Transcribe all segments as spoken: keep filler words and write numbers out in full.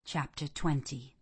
Chapter twenty.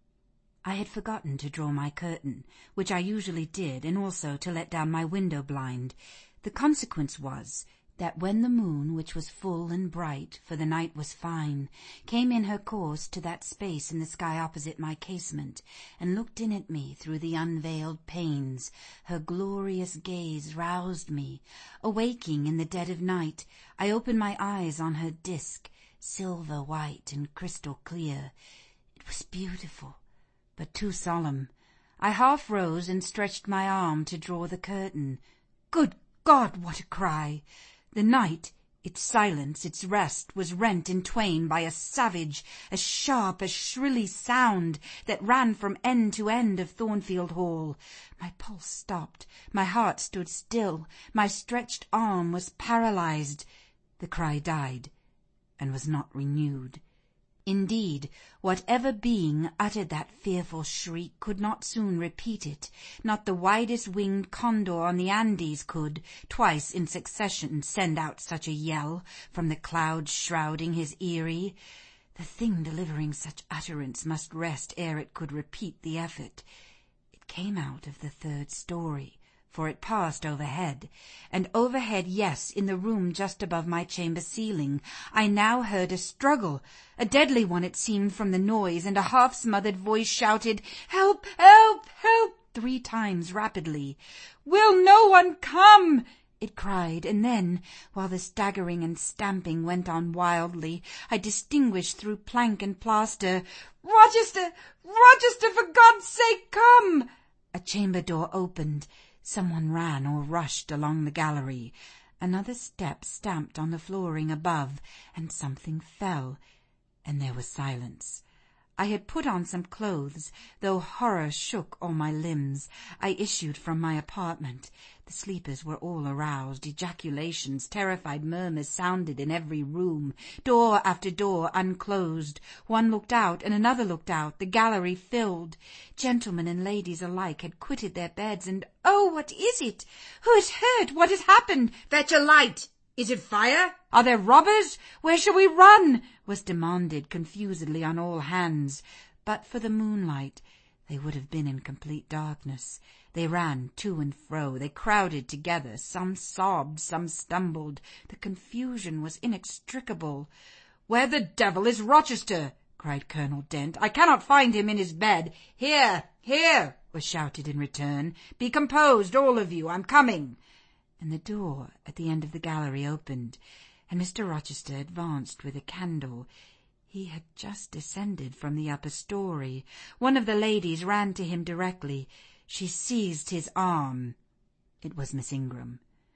I had forgotten to draw my curtain, which I usually did, and also to let down my window blind. The consequence was that when the moon, which was full and bright, for the night was fine, came in her course to that space in the sky opposite my casement, and looked in at me through the unveiled panes, her glorious gaze roused me. Awaking in the dead of night, I opened my eyes on her disk, silver white and crystal clear. It was beautiful, but too solemn. I half rose and stretched my arm to draw the curtain. Good God, what a cry! The night, its silence, its rest, was rent in twain by a savage, a sharp, a shrilly sound that ran from end to end of Thornfield Hall. My pulse stopped, my heart stood still, my stretched arm was paralyzed. The cry died, and was not renewed. Indeed, whatever being uttered that fearful shriek could not soon repeat it. Not the widest-winged condor on the Andes could, twice in succession, send out such a yell from the clouds shrouding his eyrie. The thing delivering such utterance must rest ere it could repeat the effort. It came out of the third story, for it passed overhead, and overhead, yes, in the room just above my chamber ceiling, I now heard a struggle, a deadly one it seemed from the noise, and a half-smothered voice shouted, "Help! Help! Help!" three times rapidly. "Will no one come?" it cried, and then, while the staggering and stamping went on wildly, I distinguished through plank and plaster, "Rochester! Rochester, for God's sake, come!" A chamber door opened. Someone ran or rushed along the gallery. Another step stamped on the flooring above, and something fell, and there was silence. I had put on some clothes, though horror shook all my limbs. I issued from my apartment. The sleepers were all aroused. Ejaculations, terrified murmurs sounded in every room. Door after door unclosed. One looked out, and another looked out. The gallery filled. Gentlemen and ladies alike had quitted their beds, and oh, what is it? Who is hurt? What has happened? Fetch a light! Is it fire? Are there robbers? Where shall we run? Was demanded confusedly on all hands. But for the moonlight, they would have been in complete darkness. They ran to and fro. They crowded together. Some sobbed, some stumbled. The confusion was inextricable. "Where the devil is Rochester?" cried Colonel Dent. "I cannot find him in his bed." "Here, here," was shouted in return. "Be composed, all of you. I'm coming." And the door at the end of the gallery opened, and Mister Rochester advanced with a candle. He had just descended from the upper story. One of the ladies ran to him directly. She seized his arm. It was Miss Ingram.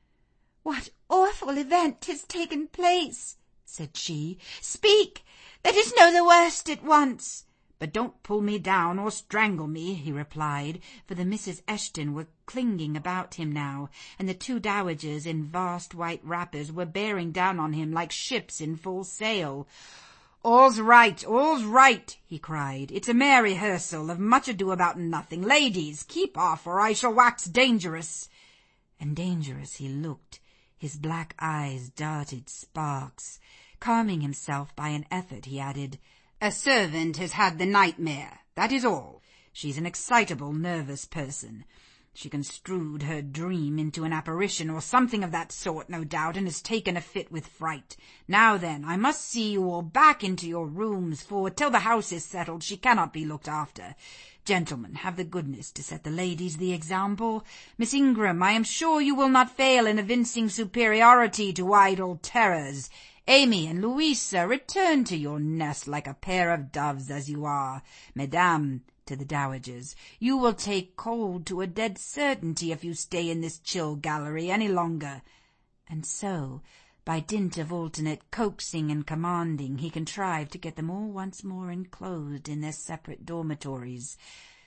"What awful event has taken place?" said she. "Speak! Let us know the worst at once." "But don't pull me down or strangle me," he replied, for the Misses Eshton were clinging about him now, and the two dowagers in vast white wrappers were bearing down on him like ships in full sail. "All's right, all's right," he cried. "It's a mere rehearsal of Much Ado About Nothing. Ladies, keep off, or I shall wax dangerous." And dangerous he looked. His black eyes darted sparks. Calming himself by an effort, he added, "A servant has had the nightmare, that is all. She's an excitable, nervous person. She construed her dream into an apparition or something of that sort, no doubt, and has taken a fit with fright. Now then, I must see you all back into your rooms, for till the house is settled she cannot be looked after. Gentlemen, have the goodness to set the ladies the example. Miss Ingram, I am sure you will not fail in evincing superiority to idle terrors. Amy and Louisa, return to your nest like a pair of doves as you are. Mesdames," to the dowagers, "you will take cold to a dead certainty if you stay in this chill gallery any longer." And so, by dint of alternate coaxing and commanding, he contrived to get them all once more enclosed in their separate dormitories.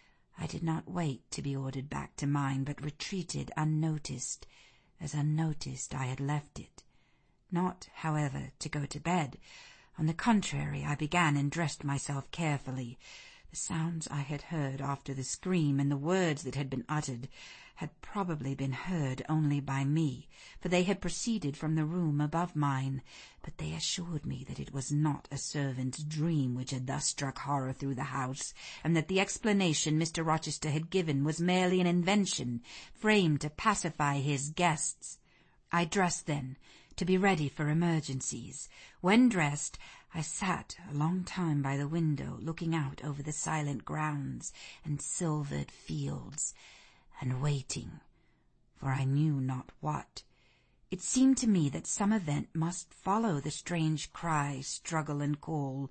I did not wait to be ordered back to mine, but retreated unnoticed, as unnoticed I had left it. Not, however, to go to bed. On the contrary, I began and dressed myself carefully. The sounds I had heard after the scream and the words that had been uttered had probably been heard only by me, for they had proceeded from the room above mine, but they assured me that it was not a servant's dream which had thus struck horror through the house, and that the explanation Mister Rochester had given was merely an invention framed to pacify his guests. I dressed then, to be ready for emergencies. When dressed, I sat a long time by the window, looking out over the silent grounds and silvered fields, and waiting, for I knew not what. It seemed to me that some event must follow the strange cry, struggle, and call.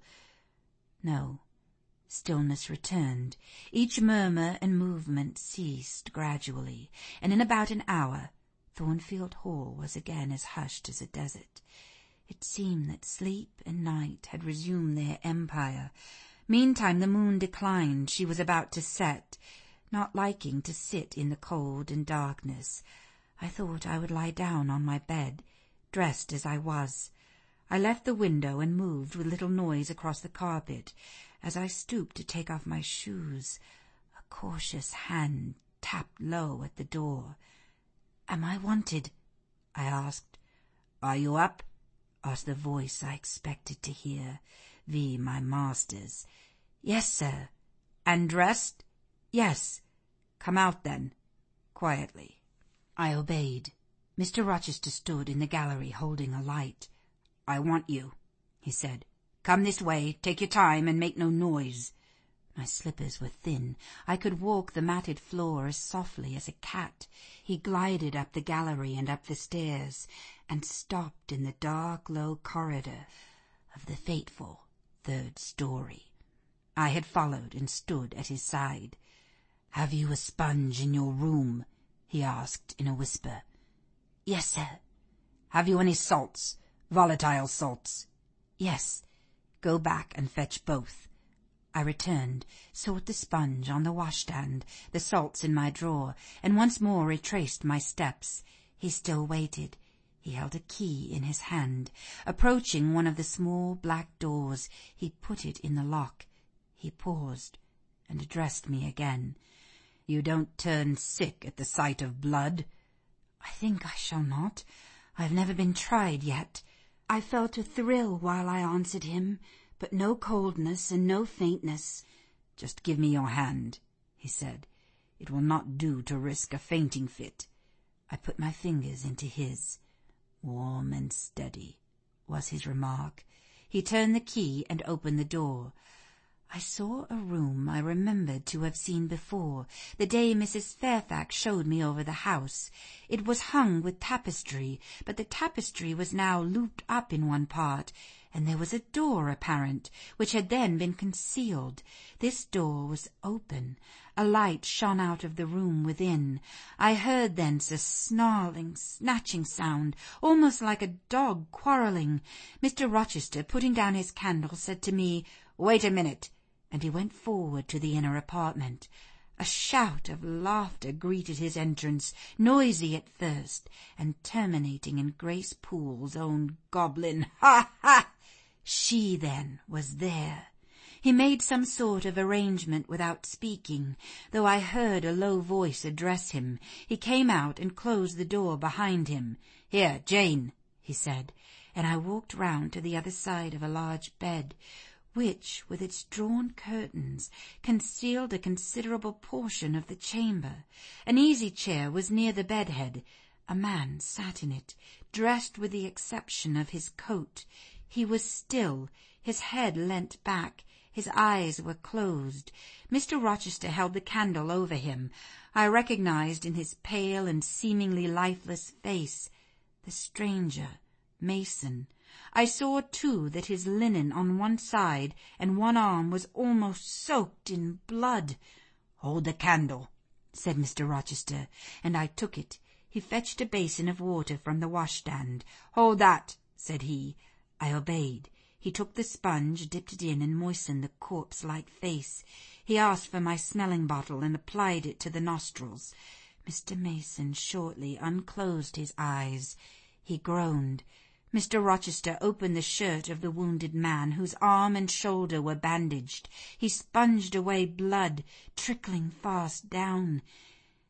No, stillness returned. Each murmur and movement ceased gradually, and in about an hour Thornfield Hall was again as hushed as a desert. It seemed that sleep and night had resumed their empire. Meantime the moon declined. She was about to set. Not liking to sit in the cold and darkness, I thought I would lie down on my bed, dressed as I was. I left the window and moved with little noise across the carpet. As I stooped to take off my shoes, a cautious hand tapped low at the door. "Am I wanted?" I asked. "Are you up?" asked the voice I expected to hear, viz. my master's. "Yes, sir." "And dressed?" "Yes." "Come out, then, quietly." I obeyed. Mister Rochester stood in the gallery holding a light. "I want you," he said. "Come this way, take your time, and make no noise." My slippers were thin. I could walk the matted floor as softly as a cat. He glided up the gallery and up the stairs, and stopped in the dark, low corridor of the fateful third story. I had followed and stood at his side. "Have you a sponge in your room?" he asked in a whisper. "Yes, sir." "Have you any salts, volatile salts?" "Yes." "Go back and fetch both." I returned, sought the sponge on the washstand, the salts in my drawer, and once more retraced my steps. He still waited. He held a key in his hand. Approaching one of the small black doors, he put it in the lock. He paused and addressed me again. "You don't turn sick at the sight of blood?" "I think I shall not. I have never been tried yet." I felt a thrill while I answered him, but no coldness and no faintness. "Just give me your hand," he said. "It will not do to risk a fainting fit." I put my fingers into his. "Warm and steady," was his remark. He turned the key and opened the door. I saw a room I remembered to have seen before, the day Missus Fairfax showed me over the house. It was hung with tapestry, but the tapestry was now looped up in one part, and there was a door apparent, which had then been concealed. This door was open. A light shone out of the room within. I heard thence a snarling, snatching sound, almost like a dog quarrelling. Mister Rochester, putting down his candle, said to me, "Wait a minute," and he went forward to the inner apartment. A shout of laughter greeted his entrance, noisy at first, and terminating in Grace Poole's own goblin "Ha! ha!" She, then, was there. He made some sort of arrangement without speaking, though I heard a low voice address him. He came out and closed the door behind him. "Here, Jane," he said, and I walked round to the other side of a large bed, which, with its drawn curtains, concealed a considerable portion of the chamber. An easy-chair was near the bed-head. A man sat in it, dressed with the exception of his coat. He was still, his head leant back, his eyes were closed. Mister Rochester held the candle over him. I recognized in his pale and seemingly lifeless face the stranger, Mason. I saw, too, that his linen on one side and one arm was almost soaked in blood. "Hold the candle," said Mister Rochester, and I took it. He fetched a basin of water from the washstand. "Hold that," said he. I obeyed. He took the sponge, dipped it in, and moistened the corpse-like face. He asked for my smelling bottle and applied it to the nostrils. Mister Mason shortly unclosed his eyes. He groaned. Mister Rochester opened the shirt of the wounded man, whose arm and shoulder were bandaged. He sponged away blood, trickling fast down.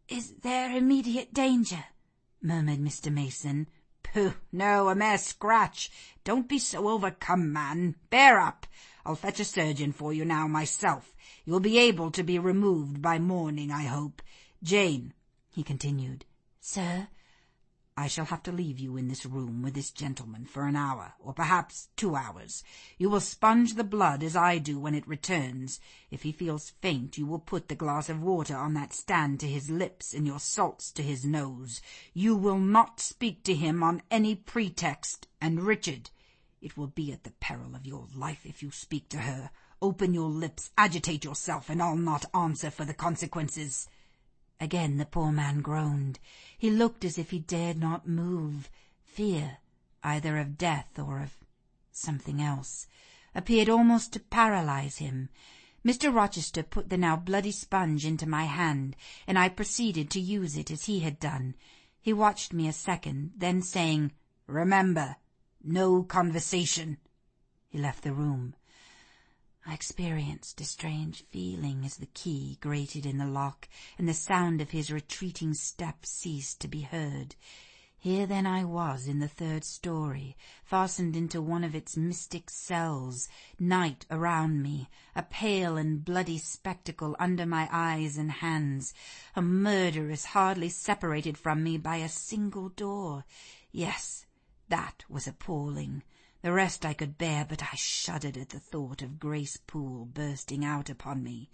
Is there immediate danger?" murmured Mister Mason. "Pooh, no, a mere scratch. Don't be so overcome, man. Bear up. I'll fetch a surgeon for you now myself. You'll be able to be removed by morning, I hope. Jane," he continued. "Sir?" "I shall have to leave you in this room with this gentleman for an hour, or perhaps two hours. You will sponge the blood as I do when it returns. If he feels faint, you will put the glass of water on that stand to his lips and your salts to his nose. You will not speak to him on any pretext. And Richard, it will be at the peril of your life if you speak to her. Open your lips, agitate yourself, and I'll not answer for the consequences." Again the poor man groaned. He looked as if he dared not move. Fear, either of death or of something else, appeared almost to paralyze him. Mister Rochester put the now bloody sponge into my hand, and I proceeded to use it as he had done. He watched me a second, then saying, "Remember, no conversation," he left the room. I experienced a strange feeling as the key grated in the lock, and the sound of his retreating steps ceased to be heard. Here then I was in the third story, fastened into one of its mystic cells, night around me, a pale and bloody spectacle under my eyes and hands, a murderess hardly separated from me by a single door. Yes, that was appalling. The rest I could bear, but I shuddered at the thought of Grace Poole bursting out upon me.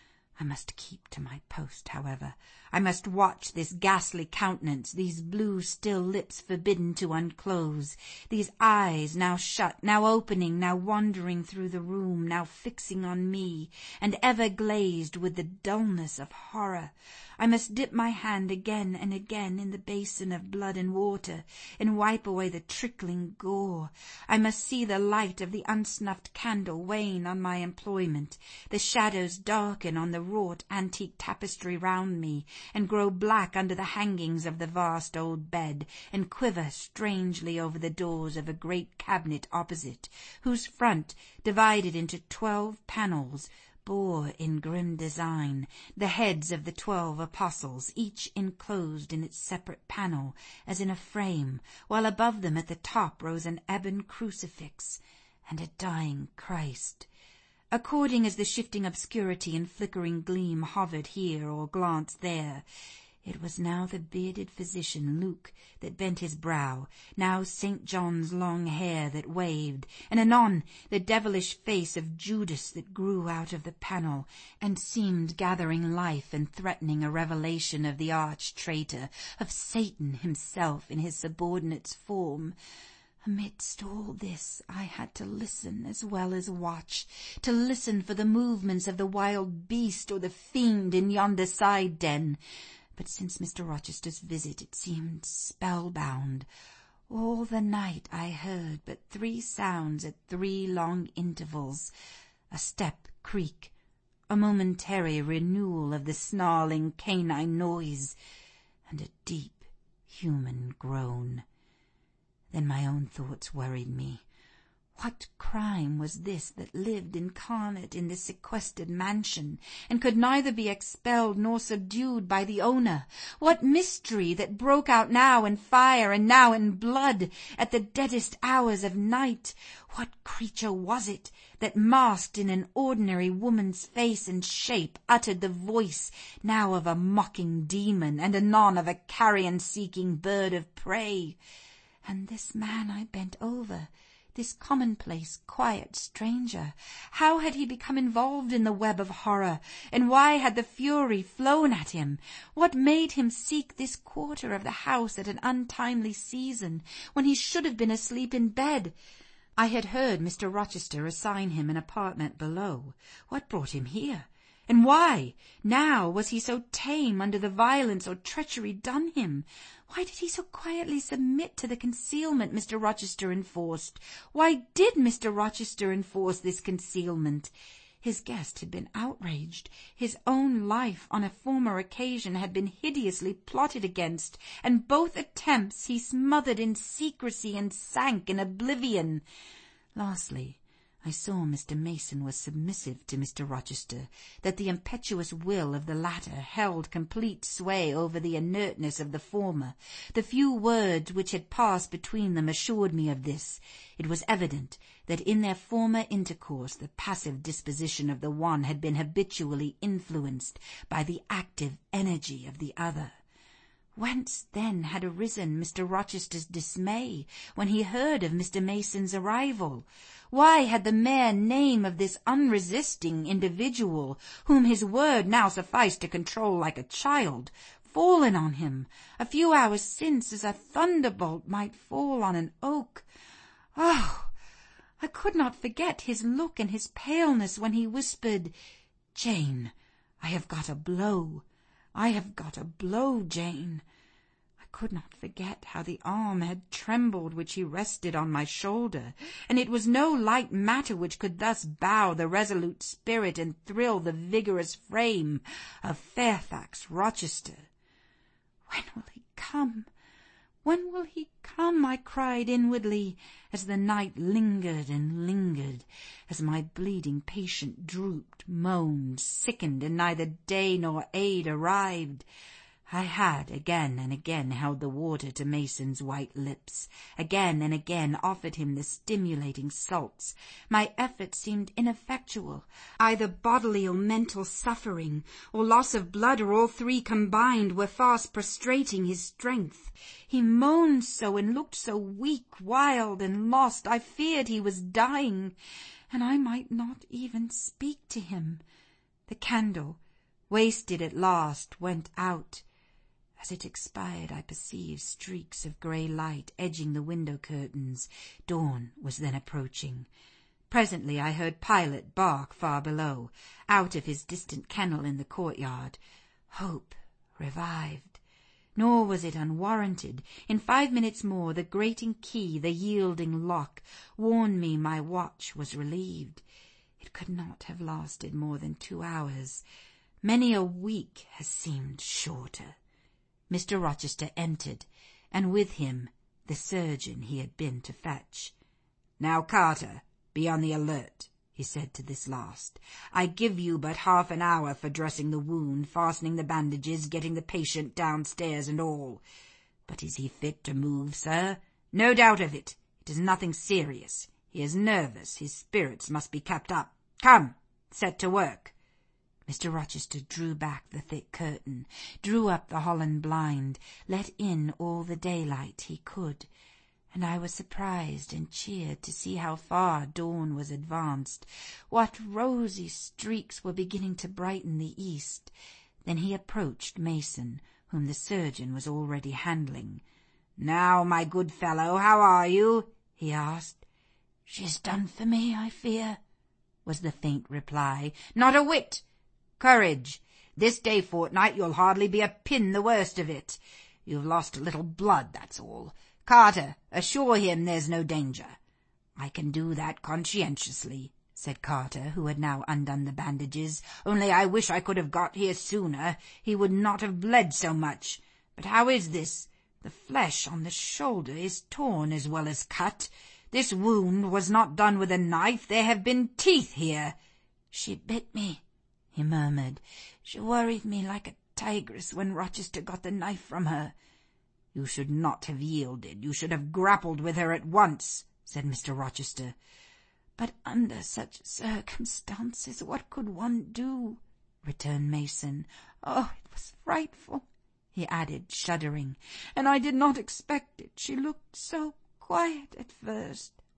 I must keep to my post, however. I must watch this ghastly countenance, these blue still lips forbidden to unclose, these eyes now shut, now opening, now wandering through the room, now fixing on me, and ever glazed with the dullness of horror. I must dip my hand again and again in the basin of blood and water, and wipe away the trickling gore. I must see the light of the unsnuffed candle wane on my employment, the shadows darken on the wrought antique tapestry round me, and grow black under the hangings of the vast old bed, and quiver strangely over the doors of a great cabinet opposite, whose front, divided into twelve panels, bore in grim design the heads of the twelve apostles, each enclosed in its separate panel, as in a frame, while above them at the top rose an ebon crucifix and a dying Christ. According as the shifting obscurity and flickering gleam hovered here or glanced there, it was now the bearded physician Luke that bent his brow, now Saint John's long hair that waved, and anon the devilish face of Judas that grew out of the panel, and seemed gathering life and threatening a revelation of the arch-traitor, of Satan himself in his subordinate's form. Amidst all this I had to listen as well as watch, to listen for the movements of the wild beast or the fiend in yonder side den. But since Mister Rochester's visit it seemed spellbound. All the night I heard but three sounds at three long intervals, a step creak, a momentary renewal of the snarling canine noise, and a deep human groan. Then my own thoughts worried me. What crime was this that lived incarnate in this sequestered mansion, and could neither be expelled nor subdued by the owner? What mystery that broke out now in fire and now in blood at the deadest hours of night? What creature was it that, masked in an ordinary woman's face and shape, uttered the voice now of a mocking demon, and anon of a carrion-seeking bird of prey? And this man I bent over, this commonplace, quiet stranger, how had he become involved in the web of horror, and why had the fury flown at him? What made him seek this quarter of the house at an untimely season, when he should have been asleep in bed? I had heard Mister Rochester assign him an apartment below. What brought him here? And why, now, was he so tame under the violence or treachery done him? Why did he so quietly submit to the concealment Mister Rochester enforced? Why did Mister Rochester enforce this concealment? His guest had been outraged. His own life on a former occasion had been hideously plotted against, and both attempts he smothered in secrecy and sank in oblivion. Lastly, I saw Mister Mason was submissive to Mister Rochester, that the impetuous will of the latter held complete sway over the inertness of the former. The few words which had passed between them assured me of this. It was evident that in their former intercourse the passive disposition of the one had been habitually influenced by the active energy of the other. Whence then had arisen Mister Rochester's dismay when he heard of Mister Mason's arrival? Why had the mere name of this unresisting individual, whom his word now sufficed to control like a child, fallen on him a few hours since as a thunderbolt might fall on an oak? Oh, I could not forget his look and his paleness when he whispered, "Jane, I have got a blow. I have got a blow, Jane." I could not forget how the arm had trembled which he rested on my shoulder, and it was no light matter which could thus bow the resolute spirit and thrill the vigorous frame of Fairfax Rochester. "When will he come? When will he come?" I cried inwardly, as the night lingered and lingered, as my bleeding patient drooped, moaned, sickened, and neither day nor aid arrived. I had again and again held the water to Mason's white lips, again and again offered him the stimulating salts. My efforts seemed ineffectual. Either bodily or mental suffering, or loss of blood, or all three combined, were fast prostrating his strength. He moaned so and looked so weak, wild, and lost, I feared he was dying, and I might not even speak to him. The candle, wasted at last, went out. As it expired, I perceived streaks of grey light edging the window curtains. Dawn was then approaching. Presently I heard Pilot bark far below, out of his distant kennel in the courtyard. Hope revived. Nor was it unwarranted. In five minutes more the grating key, the yielding lock, warned me my watch was relieved. It could not have lasted more than two hours. Many a week has seemed shorter. Mister Rochester entered, and with him the surgeon he had been to fetch. "Now, Carter, be on the alert," he said to this last. "I give you but half an hour for dressing the wound, fastening the bandages, getting the patient downstairs and all. But is he fit to move, sir? No doubt of it. It is nothing serious. He is nervous. His spirits must be kept up. Come, set to work." Mister Rochester drew back the thick curtain, drew up the holland blind, let in all the daylight he could, and I was surprised and cheered to see how far dawn was advanced, what rosy streaks were beginning to brighten the east. Then he approached Mason, whom the surgeon was already handling. "Now, my good fellow, how are you?" he asked. "She's done for me, I fear," was the faint reply. "Not a whit. Courage. This day fortnight you'll hardly be a pin the worst of it. You've lost a little blood, that's all. Carter, assure him there's no danger." "I can do that conscientiously," said Carter, who had now undone the bandages. "Only I wish I could have got here sooner. He would not have bled so much. But how is this? The flesh on the shoulder is torn as well as cut. This wound was not done with a knife. There have been teeth here." "She bit me," he murmured. "She worried me like a tigress when Rochester got the knife from her." "You should not have yielded. You should have grappled with her at once," said Mister Rochester. "But under such circumstances what could one do?" returned Mason. "Oh, it was frightful," he added, shuddering, "and I did not expect it. She looked so quiet at first."